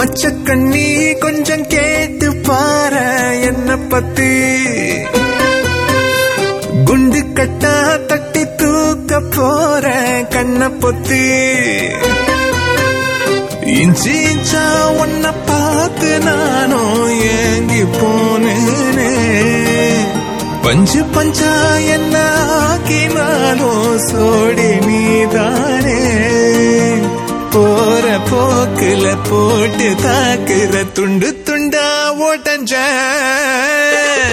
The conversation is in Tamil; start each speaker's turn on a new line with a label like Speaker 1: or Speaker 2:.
Speaker 1: மச்ச கண்ணி கொஞ்சம் கேட்டு பாரு என்ன பத்தி. குண்டு கட்டா தட்டி தூக்க போற கண்ண பொத்தி. இஞ்சி இஞ்சா உன்ன பார்த்து நானும் ஏங்கி போனேனே. பஞ்சு பஞ்சா என்ன ஆக்கினாலும் சோடி நீதானே. போற போக்குல போட்டு தாக்குற துண்டு துண்டா ஓட்டஞ்ச.